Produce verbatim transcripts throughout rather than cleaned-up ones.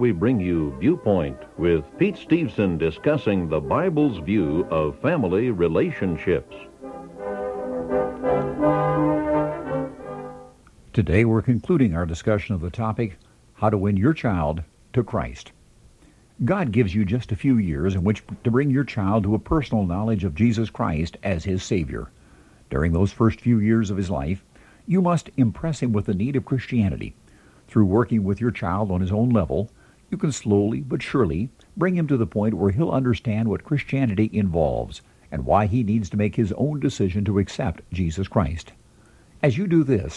we bring you Viewpoint with Pete Steveson discussing the Bible's view of family relationships. Today we're concluding our discussion of the topic, how to win your child to Christ. God gives you just a few years in which to bring your child to a personal knowledge of Jesus Christ as his Savior. During those first few years of his life, you must impress him with the need of Christianity. Through working with your child on his own level, you can slowly but surely bring him to the point where he'll understand what Christianity involves and why he needs to make his own decision to accept Jesus Christ. As you do this,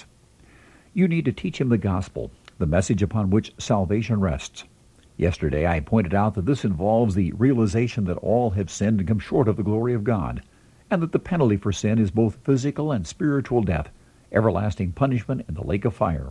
you need to teach him the gospel, the message upon which salvation rests. Yesterday I pointed out that this involves the realization that all have sinned and come short of the glory of God, and that the penalty for sin is both physical and spiritual death, everlasting punishment in the lake of fire.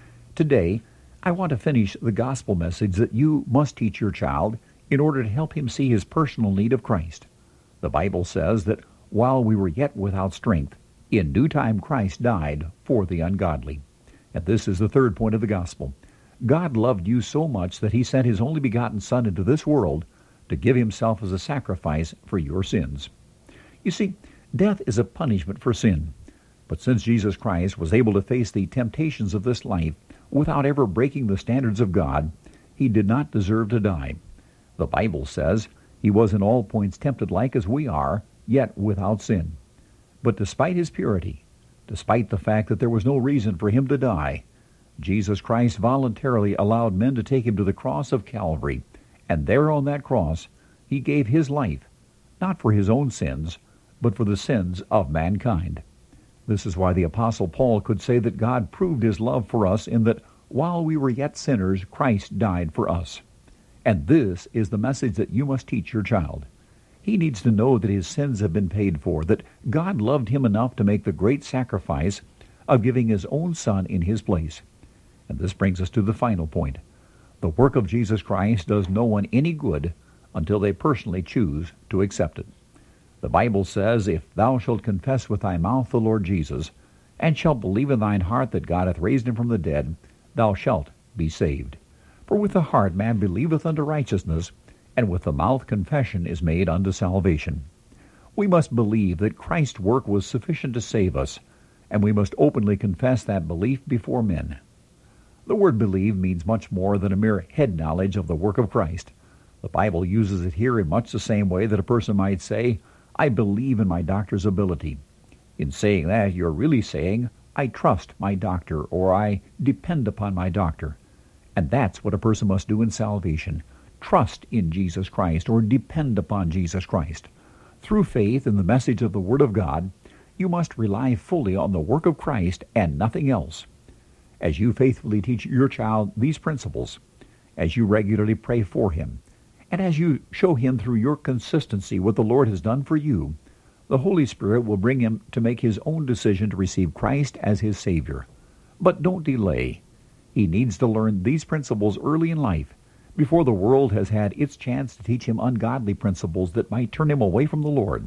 Today, I want to finish the gospel message that you must teach your child in order to help him see his personal need of Christ. The Bible says that while we were yet without strength, in due time Christ died for the ungodly. And this is the third point of the gospel. God loved you so much that he sent his only begotten Son into this world to give himself as a sacrifice for your sins. You see, death is a punishment for sin. But since Jesus Christ was able to face the temptations of this life without ever breaking the standards of God, he did not deserve to die. The Bible says he was in all points tempted like as we are, yet without sin. But despite his purity, despite the fact that there was no reason for him to die, Jesus Christ voluntarily allowed men to take him to the cross of Calvary, and there on that cross he gave his life, not for his own sins, but for the sins of mankind. This is why the Apostle Paul could say that God proved his love for us in that while we were yet sinners, Christ died for us. And this is the message that you must teach your child. He needs to know that his sins have been paid for, that God loved him enough to make the great sacrifice of giving his own Son in his place. And this brings us to the final point. The work of Jesus Christ does no one any good until they personally choose to accept it. The Bible says, "If thou shalt confess with thy mouth the Lord Jesus, and shalt believe in thine heart that God hath raised him from the dead, thou shalt be saved. For with the heart man believeth unto righteousness, and with the mouth confession is made unto salvation." We must believe that Christ's work was sufficient to save us, and we must openly confess that belief before men. The word believe means much more than a mere head knowledge of the work of Christ. The Bible uses it here in much the same way that a person might say, "I believe in my doctor's ability." In saying that, you're really saying, "I trust my doctor," or "I depend upon my doctor." And that's what a person must do in salvation. Trust in Jesus Christ, or depend upon Jesus Christ. Through faith in the message of the Word of God, you must rely fully on the work of Christ and nothing else. As you faithfully teach your child these principles, as you regularly pray for him, and as you show him through your consistency what the Lord has done for you, the Holy Spirit will bring him to make his own decision to receive Christ as his Savior. But don't delay. He needs to learn these principles early in life, before the world has had its chance to teach him ungodly principles that might turn him away from the Lord.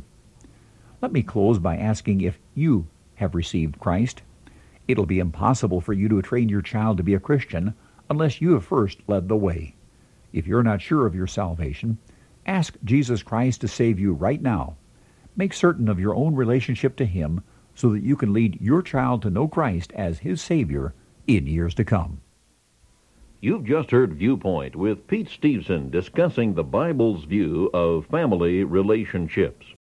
Let me close by asking if you have received Christ. It'll be impossible for you to train your child to be a Christian unless you have first led the way. If you're not sure of your salvation, ask Jesus Christ to save you right now. Make certain of your own relationship to him so that you can lead your child to know Christ as his Savior in years to come. You've just heard Viewpoint with Pete Steveson discussing the Bible's view of family relationships.